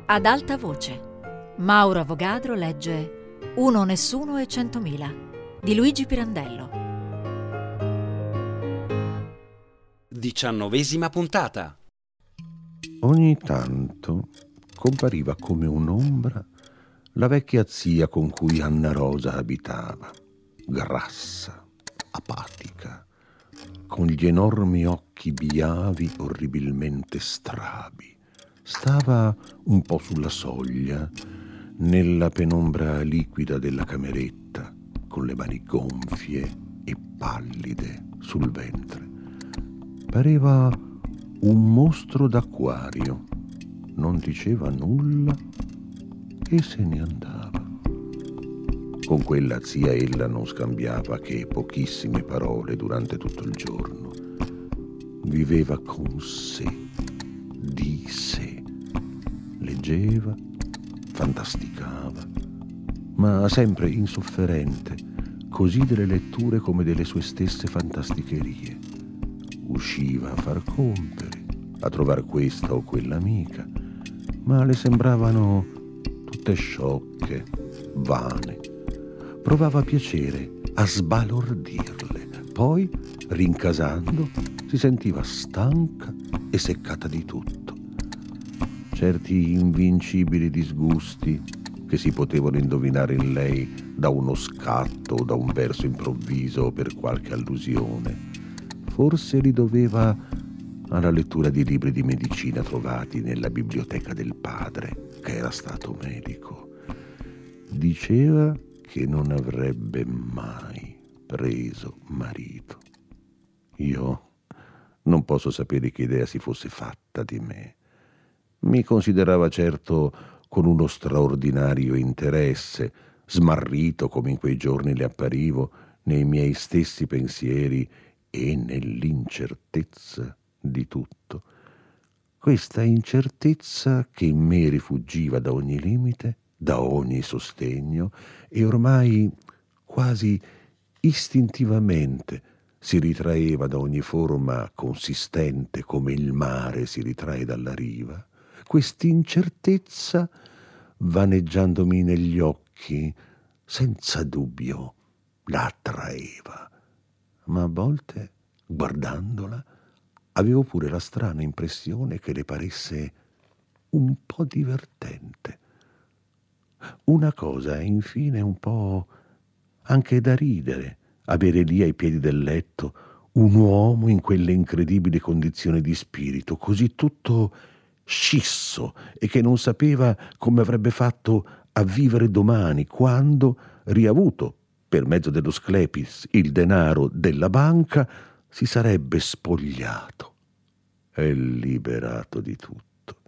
Ad alta voce, Mauro Avogadro legge Uno, Nessuno e 100.000 di Luigi Pirandello. 19ª puntata. Ogni tanto compariva come un'ombra la vecchia zia con cui Anna Rosa abitava, grassa, apatica, con gli enormi occhi biavi orribilmente strabi. Stava un po' sulla soglia, nella penombra liquida della cameretta, con le mani gonfie e pallide sul ventre. Pareva un mostro d'acquario, non diceva nulla e se ne andava. Con quella zia ella non scambiava che pochissime parole durante tutto il giorno. Viveva con sé, di sé. Leggeva, fantasticava, ma sempre insofferente, così delle letture come delle sue stesse fantasticherie. Usciva a far compere, a trovar questa o quell'amica, ma le sembravano tutte sciocche, vane. Provava piacere a sbalordirle, poi, rincasando, si sentiva stanca e seccata di tutto. Certi invincibili disgusti che si potevano indovinare in lei da uno scatto o da un verso improvviso o per qualche allusione, forse li doveva alla lettura di libri di medicina trovati nella biblioteca del padre, che era stato medico. Diceva che non avrebbe mai preso marito. Io non posso sapere che idea si fosse fatta di me. Mi considerava certo con uno straordinario interesse, smarrito come in quei giorni le apparivo nei miei stessi pensieri e nell'incertezza di tutto. Questa incertezza che in me rifuggiva da ogni limite, da ogni sostegno, e ormai quasi istintivamente si ritraeva da ogni forma consistente come il mare si ritrae dalla riva. Quest'incertezza, vaneggiandomi negli occhi, senza dubbio la attraeva, ma a volte, guardandola, avevo pure la strana impressione che le paresse un po' divertente. Una cosa, infine, un po' anche da ridere, avere lì ai piedi del letto un uomo in quelle incredibili condizioni di spirito, così tutto scisso e che non sapeva come avrebbe fatto a vivere domani, quando, riavuto per mezzo dello Sclepis il denaro della banca, si sarebbe spogliato e liberato di tutto,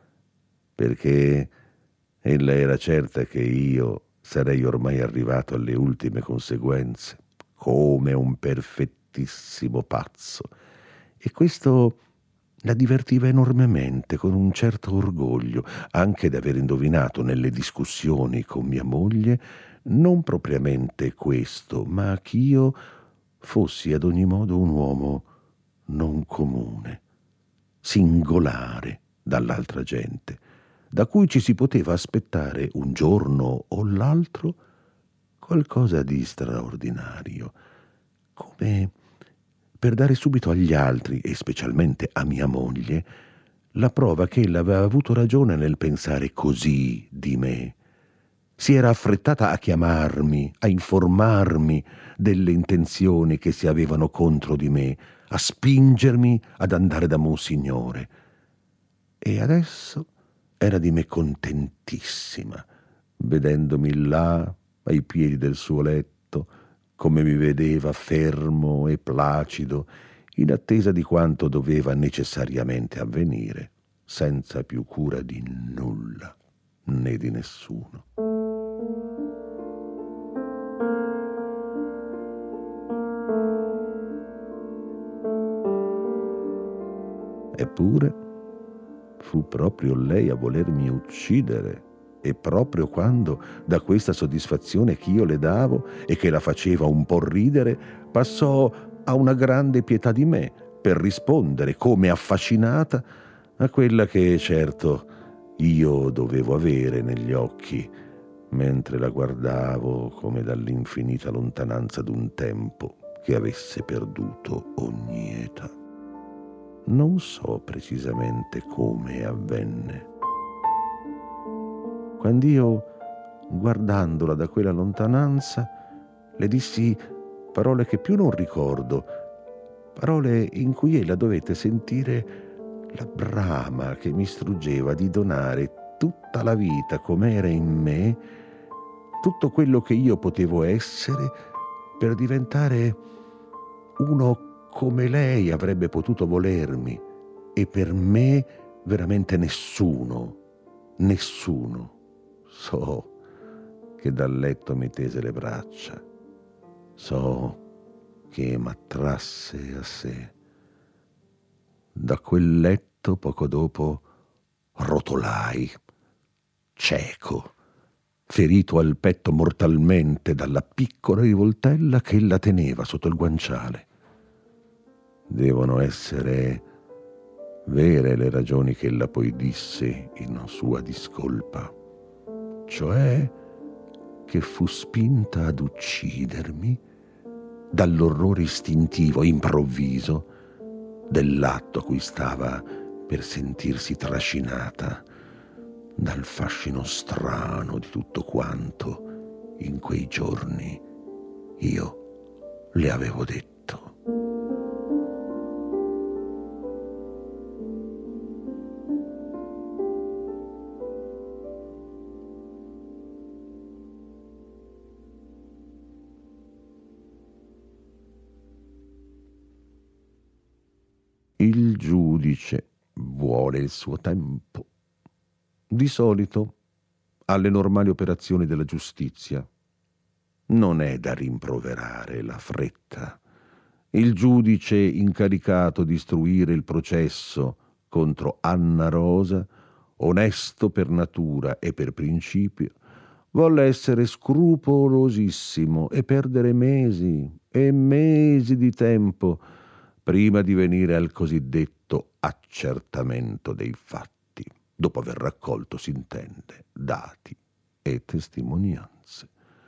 perché ella era certa che io sarei ormai arrivato alle ultime conseguenze, come un perfettissimo pazzo, e questo la divertiva enormemente, con un certo orgoglio, anche d'aver indovinato nelle discussioni con mia moglie non propriamente questo, ma ch'io fossi ad ogni modo un uomo non comune, singolare dall'altra gente, da cui ci si poteva aspettare un giorno o l'altro qualcosa di straordinario, come per dare subito agli altri, e specialmente a mia moglie, la prova che ella aveva avuto ragione nel pensare così di me. Si era affrettata a chiamarmi, a informarmi delle intenzioni che si avevano contro di me, a spingermi ad andare da Monsignore. E adesso era di me contentissima, vedendomi là ai piedi del suo letto, come mi vedeva fermo e placido, in attesa di quanto doveva necessariamente avvenire, senza più cura di nulla né di nessuno. Eppure fu proprio lei a volermi uccidere, e proprio quando, da questa soddisfazione che io le davo e che la faceva un po' ridere, passò a una grande pietà di me per rispondere, come affascinata, a quella che, certo, io dovevo avere negli occhi mentre la guardavo come dall'infinita lontananza d'un tempo che avesse perduto ogni età. Non so precisamente come avvenne. Quando io, guardandola da quella lontananza, le dissi parole che più non ricordo, parole in cui ella dovette sentire la brama che mi struggeva di donare tutta la vita com'era in me, tutto quello che io potevo essere, per diventare uno come lei avrebbe potuto volermi, e per me veramente nessuno. So che dal letto mi tese le braccia, so che m'attrasse a sé. Da quel letto poco dopo rotolai, cieco, ferito al petto mortalmente dalla piccola rivoltella che ella teneva sotto il guanciale. Devono essere vere le ragioni che ella poi disse in sua discolpa, cioè che fu spinta ad uccidermi dall'orrore istintivo improvviso dell'atto a cui stava per sentirsi trascinata, dal fascino strano di tutto quanto in quei giorni io le avevo detto. Il giudice vuole il suo tempo. Di solito alle normali operazioni della giustizia non è da rimproverare la fretta. Il giudice incaricato di istruire il processo contro Anna Rosa, onesto per natura e per principio, volle essere scrupolosissimo e perdere mesi e mesi di tempo prima di venire al cosiddetto accertamento dei fatti, dopo aver raccolto, s'intende, dati e testimonianze.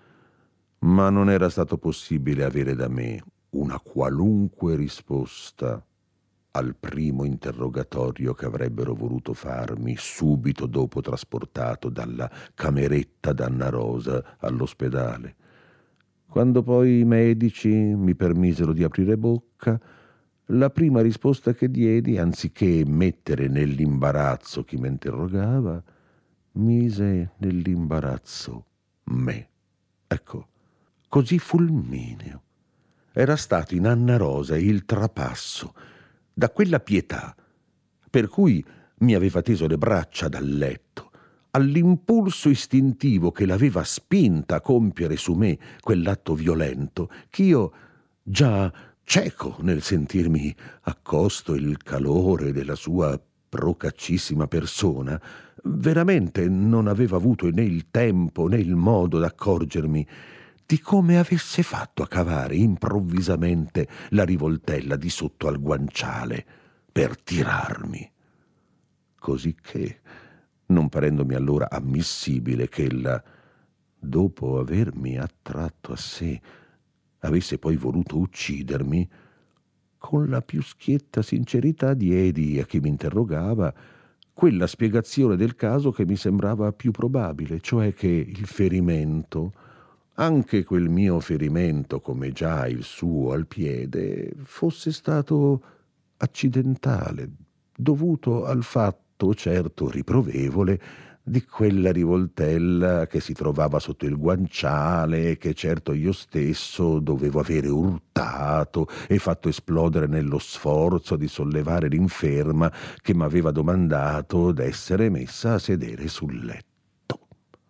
Ma non era stato possibile avere da me una qualunque risposta al primo interrogatorio che avrebbero voluto farmi subito dopo trasportato dalla cameretta d'Anna Rosa all'ospedale. Quando poi i medici mi permisero di aprire bocca, la prima risposta che diedi, anziché mettere nell'imbarazzo chi mi interrogava, mise nell'imbarazzo me. Ecco, così fulmineo era stato in Anna Rosa il trapasso da quella pietà per cui mi aveva teso le braccia dal letto, all'impulso istintivo che l'aveva spinta a compiere su me quell'atto violento, ch'io, già cieco nel sentirmi accosto il calore della sua procaccissima persona, veramente non aveva avuto né il tempo né il modo d'accorgermi di come avesse fatto a cavare improvvisamente la rivoltella di sotto al guanciale per tirarmi. Cosicché, non parendomi allora ammissibile che ella, dopo avermi attratto a sé, avesse poi voluto uccidermi, con la più schietta sincerità diedi a chi mi interrogava quella spiegazione del caso che mi sembrava più probabile, cioè che il ferimento, anche quel mio ferimento come già il suo al piede, fosse stato accidentale, dovuto al fatto, certo riprovevole, di quella rivoltella che si trovava sotto il guanciale e che certo io stesso dovevo avere urtato e fatto esplodere nello sforzo di sollevare l'inferma che m'aveva domandato d'essere messa a sedere sul letto.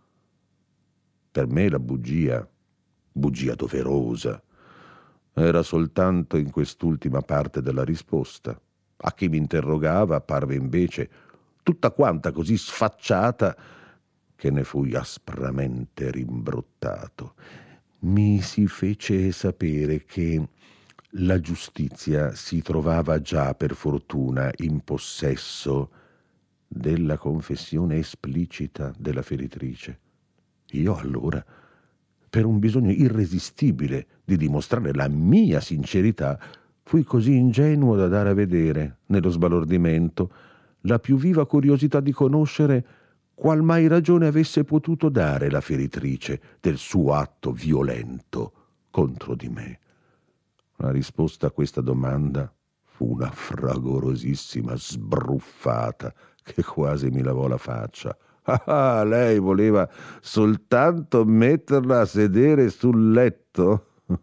Per me la bugia doverosa, era soltanto in quest'ultima parte della risposta. A chi mi interrogava apparve invece tutta quanta così sfacciata che ne fui aspramente rimbrottato. Mi si fece sapere che la giustizia si trovava già per fortuna in possesso della confessione esplicita della feritrice. Io allora, per un bisogno irresistibile di dimostrare la mia sincerità, fui così ingenuo da dare a vedere, nello sbalordimento, la più viva curiosità di conoscere qual mai ragione avesse potuto dare la feritrice del suo atto violento contro di me. La risposta a questa domanda fu una fragorosissima sbruffata che quasi mi lavò la faccia. Ah, lei voleva soltanto metterla a sedere sul letto?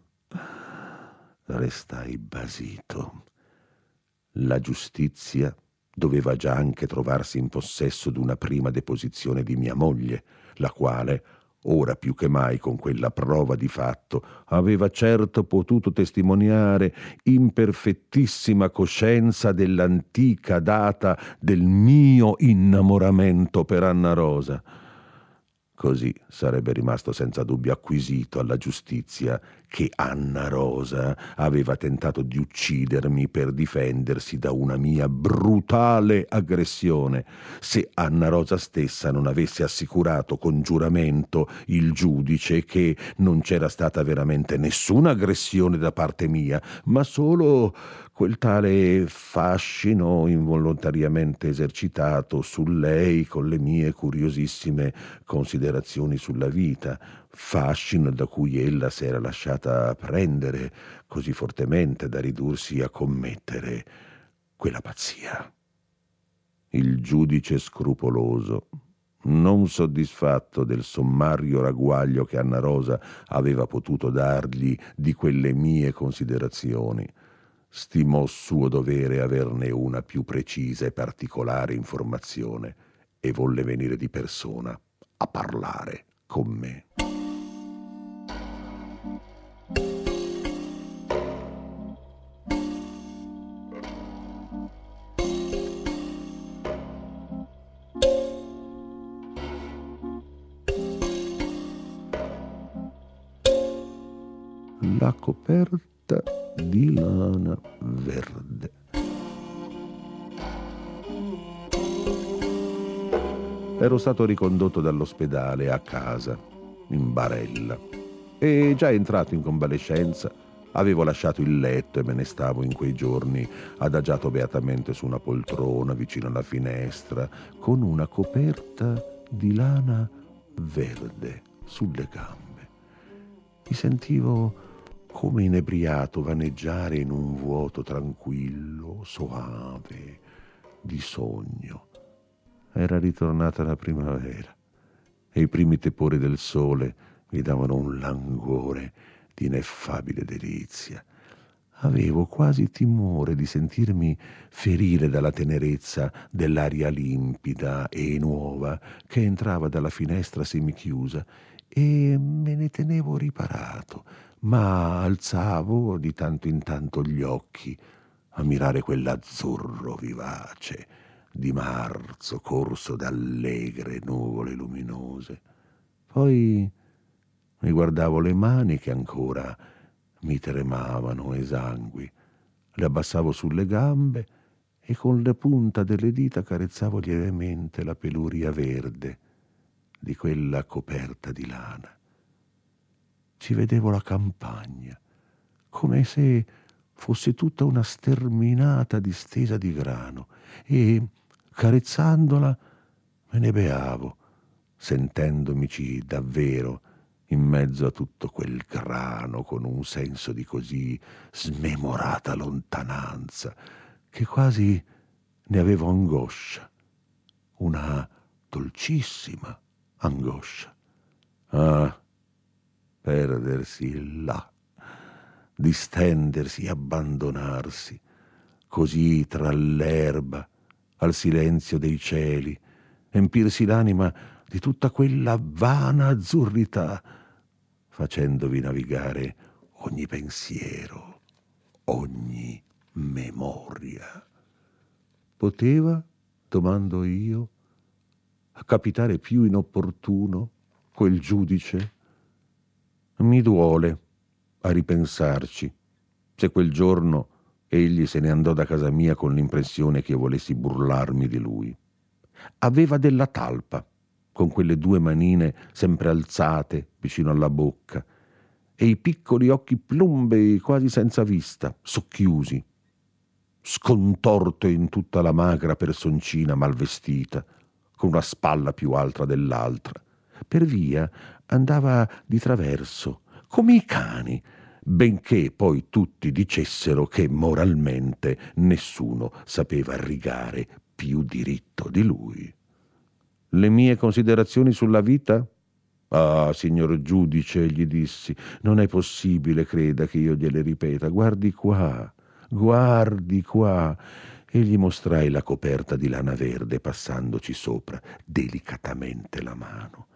Restai basito. La giustizia doveva già anche trovarsi in possesso d'una prima deposizione di mia moglie, la quale, ora più che mai con quella prova di fatto, aveva certo potuto testimoniare in perfettissima coscienza dell'antica data del mio innamoramento per Anna-Rosa. Così sarebbe rimasto senza dubbio acquisito alla giustizia che Anna-Rosa aveva tentato di uccidermi per difendersi da una mia brutale aggressione, se Anna-Rosa stessa non avesse assicurato con giuramento il giudice che non c'era stata veramente nessuna aggressione da parte mia, ma solo quel tale fascino involontariamente esercitato su lei con le mie curiosissime considerazioni sulla vita, fascino da cui ella si era lasciata prendere così fortemente da ridursi a commettere quella pazzia. Il giudice scrupoloso, non soddisfatto del sommario ragguaglio che Anna-Rosa aveva potuto dargli di quelle mie considerazioni, stimò suo dovere averne una più precisa e particolare informazione e volle venire di persona a parlare con me. La coperta di lana verde. Ero stato ricondotto dall'ospedale a casa, in barella, e già entrato in convalescenza avevo lasciato il letto e me ne stavo in quei giorni adagiato beatamente su una poltrona vicino alla finestra, con una coperta di lana verde sulle gambe. Mi sentivo come inebriato vaneggiare in un vuoto tranquillo, soave, di sogno. Era ritornata la primavera e i primi tepori del sole mi davano un languore di ineffabile delizia. Avevo quasi timore di sentirmi ferire dalla tenerezza dell'aria limpida e nuova che entrava dalla finestra semichiusa e me ne tenevo riparato, ma alzavo di tanto in tanto gli occhi a mirare quell'azzurro vivace di marzo corso da allegre nuvole luminose. Poi mi guardavo le mani che ancora mi tremavano esangui, le abbassavo sulle gambe e con le punta delle dita carezzavo lievemente la peluria verde di quella coperta di lana. Ci vedevo la campagna, come se fosse tutta una sterminata distesa di grano, e carezzandola me ne beavo, sentendomici davvero in mezzo a tutto quel grano con un senso di così smemorata lontananza che quasi ne avevo angoscia, una dolcissima angoscia. Ah, perdersi là, distendersi, abbandonarsi, così tra l'erba, al silenzio dei cieli, empirsi l'anima di tutta quella vana azzurrità, facendovi navigare ogni pensiero, ogni memoria. Poteva, domando io, capitare più inopportuno quel giudice? Mi duole a ripensarci se quel giorno egli se ne andò da casa mia con l'impressione che io volessi burlarmi di lui. Aveva della talpa, con quelle 2 manine sempre alzate vicino alla bocca, e i piccoli occhi plumbei quasi senza vista, socchiusi, scontorto in tutta la magra personcina mal vestita, con una spalla più alta dell'altra. Per via andava di traverso, come i cani, benché poi tutti dicessero che moralmente nessuno sapeva rigare più diritto di lui. Le mie considerazioni sulla vita? Ah, signor giudice, gli dissi, non è possibile, creda, che io gliele ripeta. Guardi qua, guardi qua. E gli mostrai la coperta di lana verde, passandoci sopra delicatamente la mano.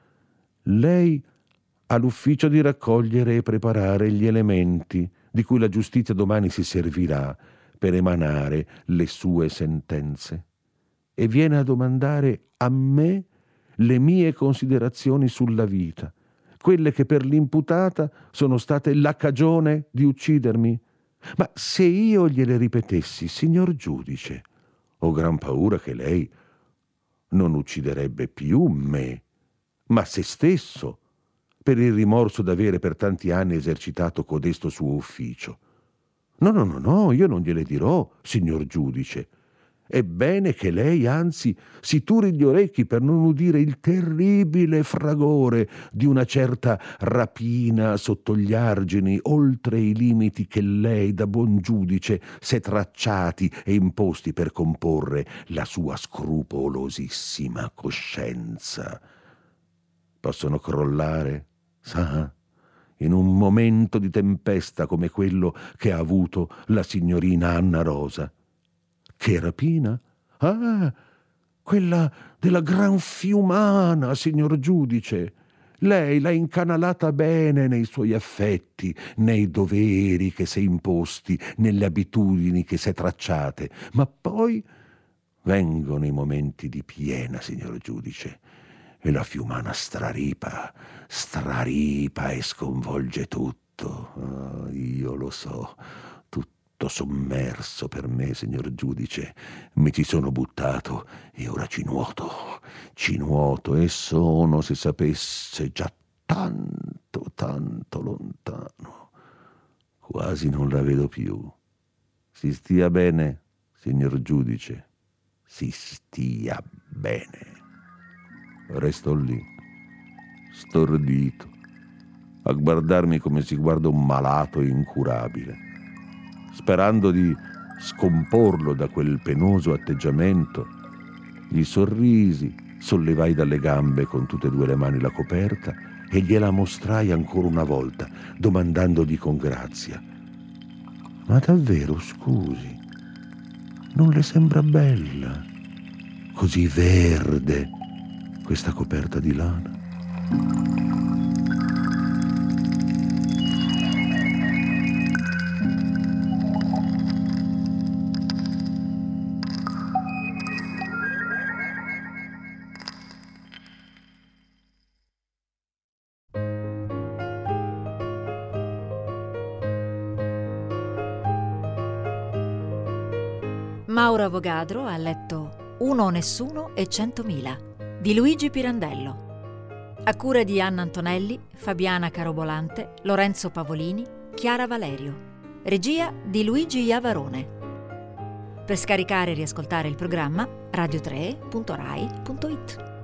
Lei ha l'ufficio di raccogliere e preparare gli elementi di cui la giustizia domani si servirà per emanare le sue sentenze, e viene a domandare a me le mie considerazioni sulla vita, quelle che per l'imputata sono state la cagione di uccidermi. Ma se io gliele ripetessi, signor giudice, ho gran paura che lei non ucciderebbe più me, ma se stesso, per il rimorso d'avere per tanti anni esercitato codesto suo ufficio. No, io non gliele dirò, signor giudice. È bene che lei, anzi, si turi gli orecchi per non udire il terribile fragore di una certa rapina sotto gli argini, oltre i limiti che lei, da buon giudice, s'è tracciati e imposti per comporre la sua scrupolosissima coscienza. Possono crollare, sa, in un momento di tempesta come quello che ha avuto la signorina Anna Rosa. Che rapina? Ah, quella della Gran Fiumana, signor giudice. Lei l'ha incanalata bene nei suoi affetti, nei doveri che s'è imposti, nelle abitudini che s'è tracciate. Ma poi vengono i momenti di piena, signor giudice, e la Fiumana straripa e sconvolge tutto. Oh, io lo so, tutto sommerso per me, signor giudice. Mi ci sono buttato e ora ci nuoto e sono, se sapesse, già tanto lontano. Quasi non la vedo più. Si stia bene, signor giudice, si stia bene. Resto lì, stordito, a guardarmi come si guarda un malato incurabile, sperando di scomporlo da quel penoso atteggiamento. Gli sorrisi, sollevai dalle gambe con tutte e 2 le mani la coperta e gliela mostrai ancora una volta, domandandogli con grazia: ma davvero, scusi, non le sembra bella, così verde, questa coperta di lana? Mauro Avogadro ha letto Uno, Nessuno e 100.000 di Luigi Pirandello, a cura di Anna Antonelli, Fabiana Carobolante, Lorenzo Pavolini, Chiara Valerio, regia di Luigi Iavarone. Per scaricare e riascoltare il programma radio3.rai.it.